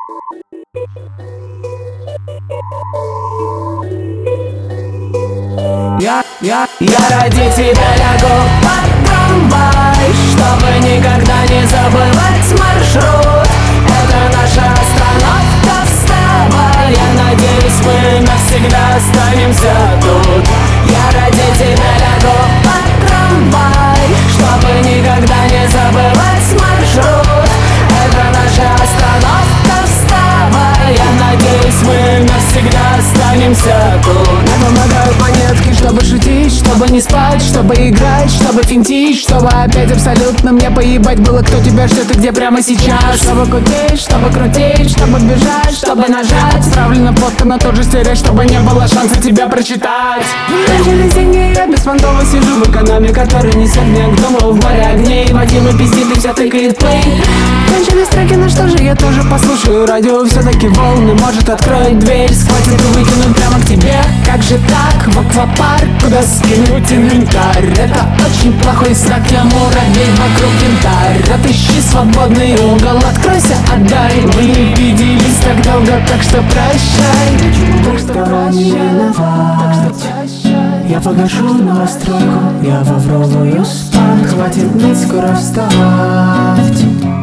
Я ради тебя лягу под трамвай, чтобы никогда не забывать маршрут. Это наша остановка, вставай. Я надеюсь, мы навсегда останемся тут. Я ради тебя лягу под трамвай, чтобы никогда не забывать маршрут. Это наша остановка, вставай. Я надеюсь, мы навсегда останемся тут. Мне помогают монетки, чтобы шутить, чтобы не спать, чтобы играть, чтобы финтить, чтобы опять абсолютно мне поебать было, кто тебя ждет и где прямо сейчас. Чтобы кутить, чтобы крутить, чтобы бежать, чтобы нажать. Отправлена фотка на тот же стереж, чтобы не было шанса тебя прочитать. Кончились деньги, я беспонтово сижу в экономе, который несет меня к дому в море огней. Водила пиздит и вся тыкает плей. Кончились треки, ну что же, я тоже послушаю радио. Все-таки волны, может, откроет дверь, схватит и выкинут прямо к тебе. Как же так, в аквапарк, куда скинуть инвентарь? Это очень плохой знак, я муравей вокруг янтарь. Отыщи свободный угол, откройся, отдай. Мы не виделись так долго, так что прощай. Так что прощай. Я погашу новостройку, я в Авровую спать. Хватит ныть, скоро вставать.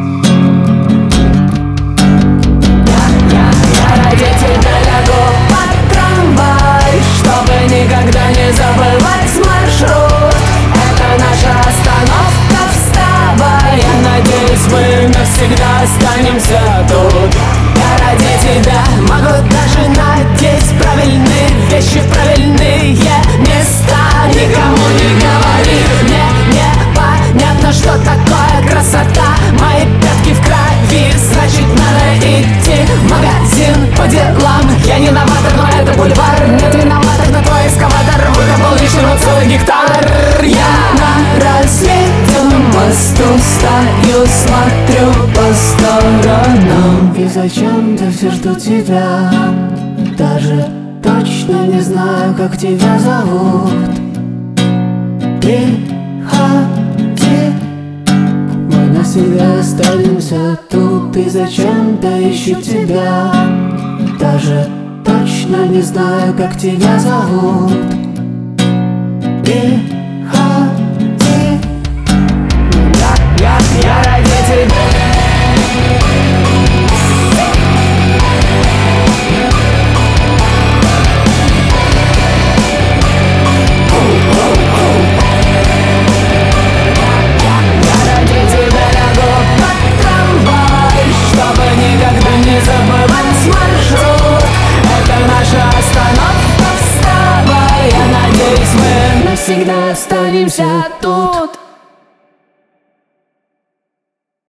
Я ради тебя лягу под трамвай, чтобы никогда не забывать маршрут. Это наша остановка, вставай. Я надеюсь, мы навсегда останемся тут. Я ради тебя могу даже надеть правильные вещи в правильные места. Никому не говори, мне непонятно, что такое красота. Мои пятки в крови, значит надо идти в магазин по делам. Я не новатор, но это бульвар. Нет виноватых, но твой эскаватор выкопал лишнего целый гектар. Я на рассветном мосту стою, смотрю по сторонам. И зачем-то все жду тебя, даже точно не знаю, как тебя зовут. Приходи, мы навсегда останемся тут. И зачем-то ищу тебя, даже точно не знаю, как тебя зовут. Приходи. Я ради тебя. Всегда останемся тут.